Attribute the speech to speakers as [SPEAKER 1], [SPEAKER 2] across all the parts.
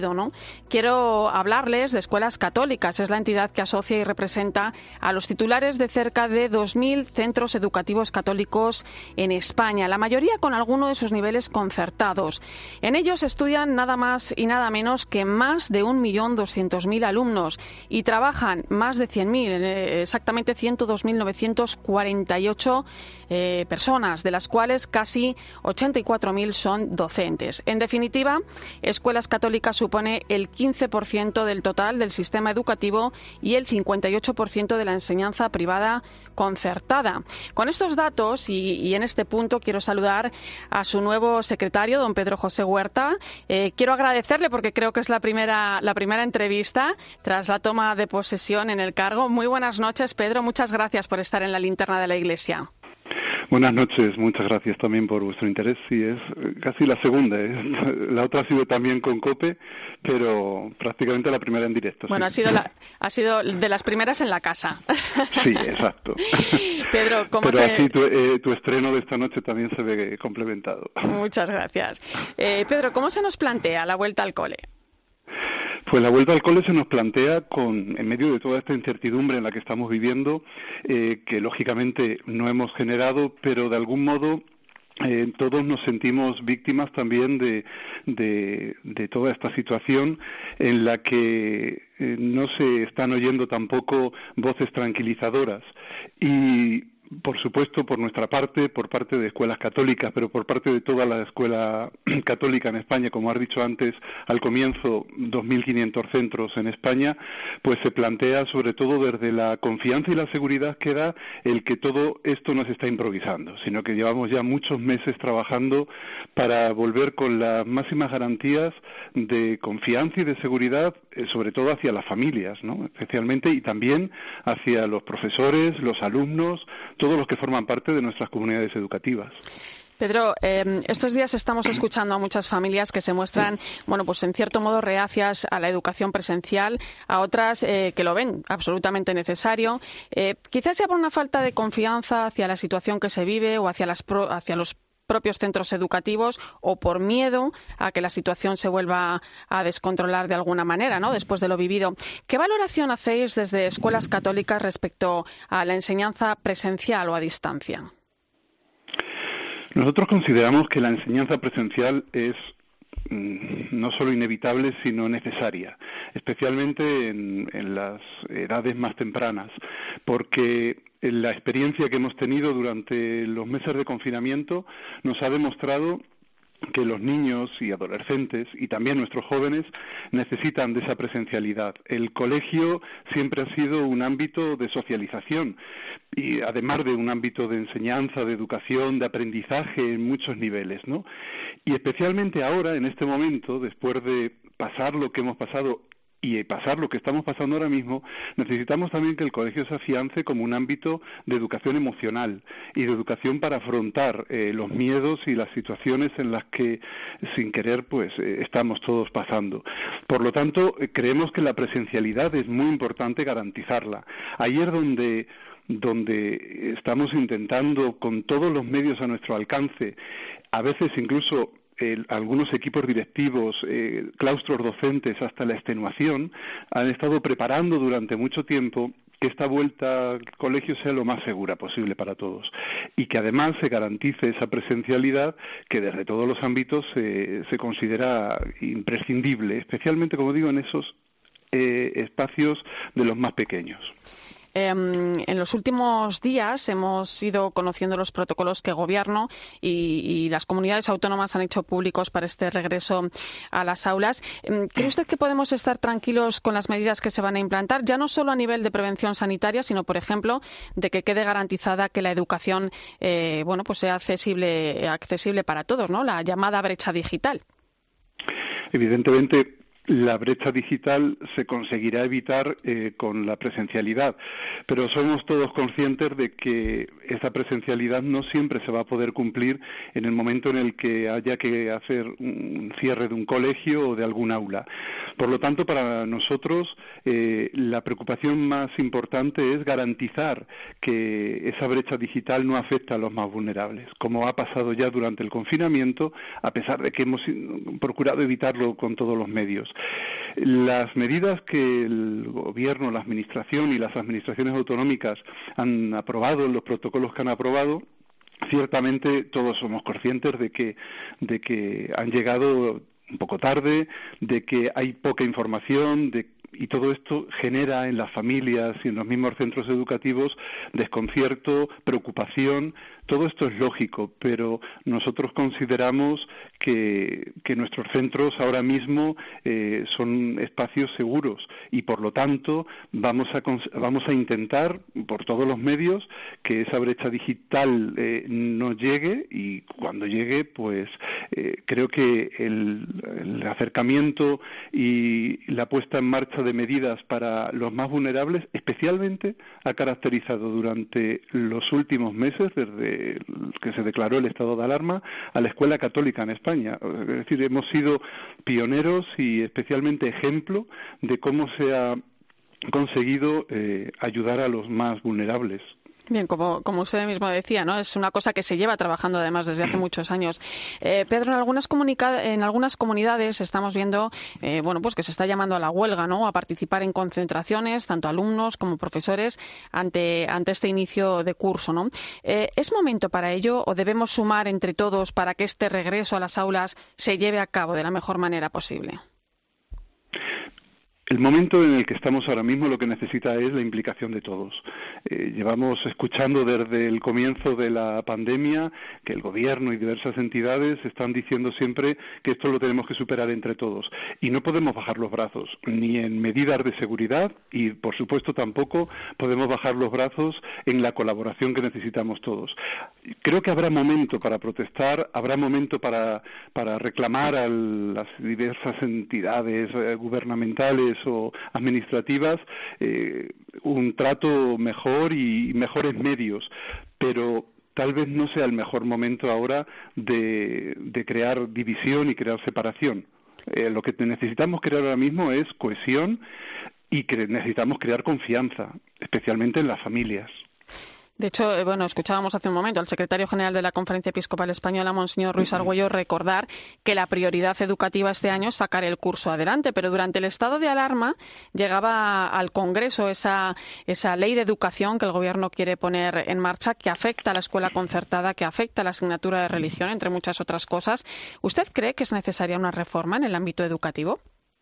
[SPEAKER 1] ¿no? Quiero hablarles de Escuelas Católicas. Es la entidad que asocia y representa a los titulares de cerca de 2.000 centros educativos católicos en España, la mayoría con alguno de sus niveles concertados. En ellos estudian nada más y nada menos que más de 1.200.000 alumnos y trabajan más de 100.000, exactamente 102.948 personas, de las cuales casi 84.000 son docentes. En definitiva, Escuelas Católicas supone el 15% del total del sistema educativo y el 58% de la enseñanza privada concertada. Con estos datos y en este punto quiero saludar a su nuevo secretario, don Pedro José Huerta. Quiero agradecerle porque creo que es la primera entrevista tras la toma de posesión en el cargo. Muy buenas noches, Pedro. Muchas gracias por estar en la linterna de la Iglesia.
[SPEAKER 2] Buenas noches, muchas gracias también por vuestro interés. Sí, es casi la segunda. La otra ha sido también con COPE, pero prácticamente la primera en directo.
[SPEAKER 1] Bueno,
[SPEAKER 2] sí.
[SPEAKER 1] ha sido de las primeras en la casa.
[SPEAKER 2] Sí, exacto.
[SPEAKER 1] Pedro,
[SPEAKER 2] así tu estreno de esta noche también se ve complementado.
[SPEAKER 1] Muchas gracias. Pedro, ¿cómo se nos plantea la vuelta al cole?
[SPEAKER 2] Pues la vuelta al cole se nos plantea en medio de toda esta incertidumbre en la que estamos viviendo, que lógicamente no hemos generado, pero de algún modo todos nos sentimos víctimas también de toda esta situación en la que no se están oyendo tampoco voces tranquilizadoras. Y por supuesto, por nuestra parte, por parte de escuelas católicas, pero por parte de toda la escuela católica en España, como has dicho antes, al comienzo 2.500 centros en España, pues se plantea sobre todo desde la confianza y la seguridad que da el que todo esto no se está improvisando, sino que llevamos ya muchos meses trabajando para volver con las máximas garantías de confianza y de seguridad, sobre todo hacia las familias, ¿no? Especialmente, y también hacia los profesores, los alumnos, todos los que forman parte de nuestras comunidades educativas.
[SPEAKER 1] Pedro, estos días estamos escuchando a muchas familias que se muestran, bueno, pues en cierto modo reacias a la educación presencial, a otras que lo ven absolutamente necesario. Quizás sea por una falta de confianza hacia la situación que se vive o hacia los propios centros educativos o por miedo a que la situación se vuelva a descontrolar de alguna manera, ¿no? Después de lo vivido. ¿Qué valoración hacéis desde escuelas católicas respecto a la enseñanza presencial o a distancia?
[SPEAKER 2] Nosotros consideramos que la enseñanza presencial es no solo inevitable, sino necesaria, especialmente en las edades más tempranas, porque la experiencia que hemos tenido durante los meses de confinamiento nos ha demostrado que los niños y adolescentes y también nuestros jóvenes necesitan de esa presencialidad. El colegio siempre ha sido un ámbito de socialización y además de un ámbito de enseñanza, de educación, de aprendizaje en muchos niveles, ¿no? Y especialmente ahora, en este momento, después de pasar lo que hemos pasado y pasar lo que estamos pasando ahora mismo, necesitamos también que el colegio se afiance como un ámbito de educación emocional y de educación para afrontar los miedos y las situaciones en las que, sin querer, pues estamos todos pasando. Por lo tanto, creemos que la presencialidad es muy importante garantizarla. Ahí es donde estamos intentando, con todos los medios a nuestro alcance, a veces incluso algunos equipos directivos, claustros docentes, hasta la extenuación, han estado preparando durante mucho tiempo que esta vuelta al colegio sea lo más segura posible para todos y que además se garantice esa presencialidad que desde todos los ámbitos se considera imprescindible, especialmente, como digo, en esos espacios de los más pequeños.
[SPEAKER 1] En los últimos días hemos ido conociendo los protocolos que el Gobierno y las comunidades autónomas han hecho públicos para este regreso a las aulas. ¿Cree usted que podemos estar tranquilos con las medidas que se van a implantar, ya no solo a nivel de prevención sanitaria, sino, por ejemplo, de que quede garantizada que la educación pues sea accesible para todos, ¿no? La llamada brecha digital?
[SPEAKER 2] Evidentemente, la brecha digital se conseguirá evitar con la presencialidad, pero somos todos conscientes de que esa presencialidad no siempre se va a poder cumplir en el momento en el que haya que hacer un cierre de un colegio o de algún aula. Por lo tanto, para nosotros la preocupación más importante es garantizar que esa brecha digital no afecta a los más vulnerables, como ha pasado ya durante el confinamiento, a pesar de que hemos procurado evitarlo con todos los medios. Las medidas que el Gobierno, la Administración y las administraciones autonómicas han aprobado, los protocolos que han aprobado, ciertamente todos somos conscientes de que han llegado un poco tarde, de que hay poca información, y todo esto genera en las familias y en los mismos centros educativos desconcierto, preocupación. Todo esto es lógico, pero nosotros consideramos que nuestros centros ahora mismo son espacios seguros y, por lo tanto, vamos a intentar, por todos los medios, que esa brecha digital no llegue, y cuando llegue, pues creo que el acercamiento y la puesta en marcha de medidas para los más vulnerables, especialmente ha caracterizado durante los últimos meses, desde que se declaró el estado de alarma, a la escuela católica en España. Es decir, hemos sido pioneros y especialmente ejemplo de cómo se ha conseguido ayudar a los más vulnerables.
[SPEAKER 1] Bien, como usted mismo decía, ¿no? Es una cosa que se lleva trabajando además desde hace muchos años. Pedro, en algunas comunidades estamos viendo, pues que se está llamando a la huelga, ¿no? A participar en concentraciones, tanto alumnos como profesores, ante este inicio de curso, ¿no? ¿Es momento para ello o debemos sumar entre todos para que este regreso a las aulas se lleve a cabo de la mejor manera posible?
[SPEAKER 2] El momento en el que estamos ahora mismo lo que necesita es la implicación de todos. Llevamos escuchando desde el comienzo de la pandemia que el Gobierno y diversas entidades están diciendo siempre que esto lo tenemos que superar entre todos. Y no podemos bajar los brazos, ni en medidas de seguridad y, por supuesto, tampoco podemos bajar los brazos en la colaboración que necesitamos todos. Creo que habrá momento para protestar, habrá momento para reclamar a las diversas entidades gubernamentales o administrativas un trato mejor y mejores medios, pero tal vez no sea el mejor momento ahora de crear división y crear separación. Lo que necesitamos crear ahora mismo es cohesión y necesitamos crear confianza, especialmente en las familias.
[SPEAKER 1] De hecho, escuchábamos hace un momento al secretario general de la Conferencia Episcopal Española, Monseñor Ruiz Argüello, recordar que la prioridad educativa este año es sacar el curso adelante, pero durante el estado de alarma llegaba al Congreso esa ley de educación que el Gobierno quiere poner en marcha, que afecta a la escuela concertada, que afecta a la asignatura de religión, entre muchas otras cosas. ¿Usted cree que es necesaria una reforma en el ámbito educativo?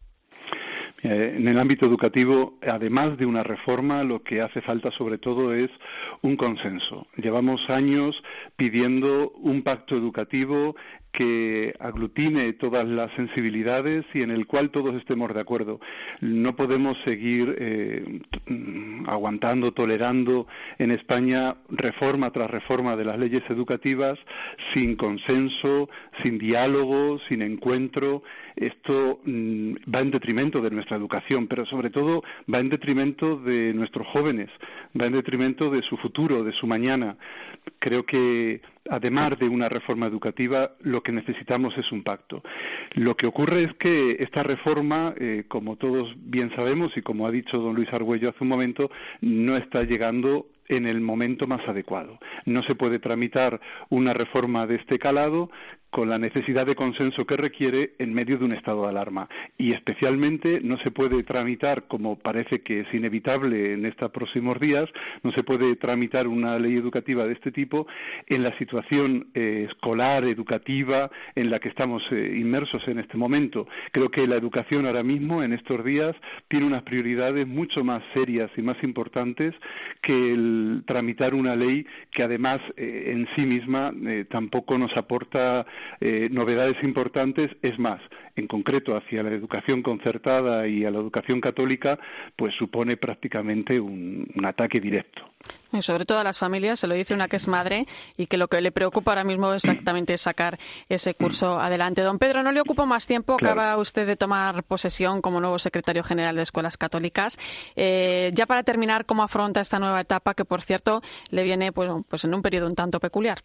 [SPEAKER 2] En el ámbito educativo, además de una reforma, lo que hace falta sobre todo es un consenso. Llevamos años pidiendo un pacto educativo que aglutine todas las sensibilidades y en el cual todos estemos de acuerdo. No podemos seguir aguantando, tolerando en España reforma tras reforma de las leyes educativas sin consenso, sin diálogo, sin encuentro. Esto va en detrimento de nuestra educación, pero sobre todo va en detrimento de nuestros jóvenes, va en detrimento de su futuro, de su mañana. Creo que además de una reforma educativa, lo que necesitamos es un pacto. Lo que ocurre es que esta reforma, como todos bien sabemos y como ha dicho don Luis Argüello hace un momento, no está llegando en el momento más adecuado. No se puede tramitar una reforma de este calado con la necesidad de consenso que requiere en medio de un estado de alarma. Y especialmente no se puede tramitar, como parece que es inevitable en estos próximos días, no se puede tramitar una ley educativa de este tipo en la situación escolar, educativa, en la que estamos inmersos en este momento. Creo que la educación ahora mismo, en estos días, tiene unas prioridades mucho más serias y más importantes que el tramitar una ley que además en sí misma tampoco nos aporta novedades importantes. Es más, en concreto hacia la educación concertada y a la educación católica, pues supone prácticamente un ataque directo.
[SPEAKER 1] Y sobre todo a las familias, se lo dice una que es madre y que lo que le preocupa ahora mismo exactamente es sacar ese curso adelante. Don Pedro, no le ocupo más tiempo, claro. Acaba usted de tomar posesión como nuevo secretario general de Escuelas Católicas. Ya para terminar, ¿cómo afronta esta nueva etapa que, por cierto, le viene pues en un periodo un tanto peculiar?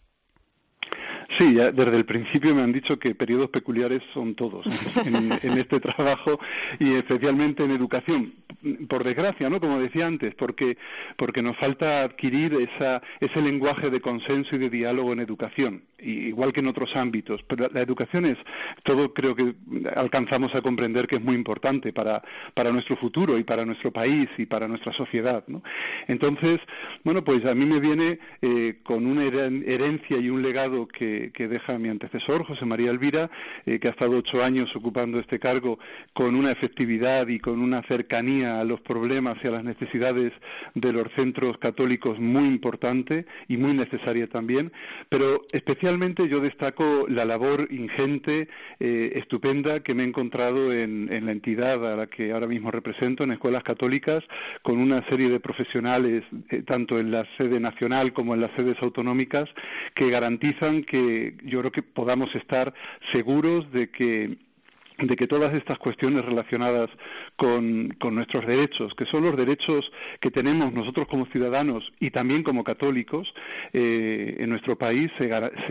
[SPEAKER 2] Sí, ya desde el principio me han dicho que periodos peculiares son todos en este trabajo y especialmente en educación. Por desgracia, ¿no? Como decía antes, porque nos falta adquirir ese lenguaje de consenso y de diálogo en educación. igual que en otros ámbitos, pero la educación es todo, creo que alcanzamos a comprender que es muy importante para nuestro futuro y para nuestro país y para nuestra sociedad, ¿no? Entonces, bueno, pues a mí me viene con una herencia y un legado que deja mi antecesor, José María Elvira, que ha estado 8 años ocupando este cargo con una efectividad y con una cercanía a los problemas y a las necesidades de los centros católicos muy importante y muy necesaria también, pero especialmente yo destaco la labor ingente, estupenda, que me he encontrado en la entidad a la que ahora mismo represento, en escuelas católicas, con una serie de profesionales, tanto en la sede nacional como en las sedes autonómicas, que garantizan que yo creo que podamos estar seguros de que todas estas cuestiones relacionadas con nuestros derechos, que son los derechos que tenemos nosotros como ciudadanos y también como católicos en nuestro país, se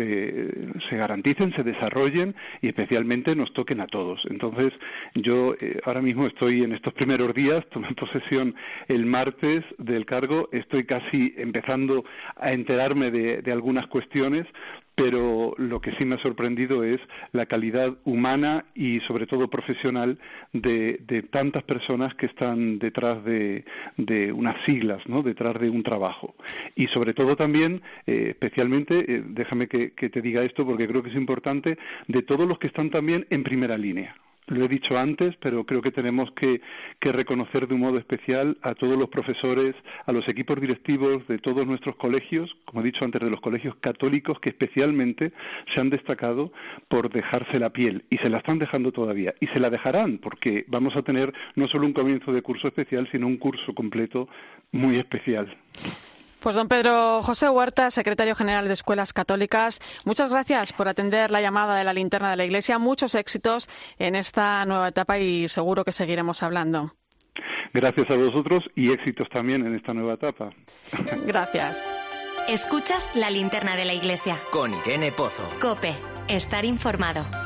[SPEAKER 2] garanticen, se desarrollen y especialmente nos toquen a todos. Entonces, yo ahora mismo estoy en estos primeros días, tomé posesión el martes del cargo, estoy casi empezando a enterarme de algunas cuestiones, pero lo que sí me ha sorprendido es la calidad humana y sobre todo profesional de tantas personas que están detrás de unas siglas, ¿no?, detrás de un trabajo. Y sobre todo también, especialmente, déjame que te diga esto porque creo que es importante, de todos los que están también en primera línea. Lo he dicho antes, pero creo que tenemos que reconocer de un modo especial a todos los profesores, a los equipos directivos de todos nuestros colegios, como he dicho antes, de los colegios católicos, que especialmente se han destacado por dejarse la piel, y se la están dejando todavía, y se la dejarán, porque vamos a tener no solo un comienzo de curso especial, sino un curso completo muy especial.
[SPEAKER 1] Pues don Pedro José Huerta, secretario general de Escuelas Católicas, muchas gracias por atender la llamada de la Linterna de la Iglesia. Muchos éxitos en esta nueva etapa y seguro que seguiremos hablando.
[SPEAKER 2] Gracias a vosotros y éxitos también en esta nueva etapa.
[SPEAKER 1] Gracias.
[SPEAKER 3] Escuchas la Linterna de la Iglesia.
[SPEAKER 4] Con Irene Pozo.
[SPEAKER 3] COPE. Estar informado.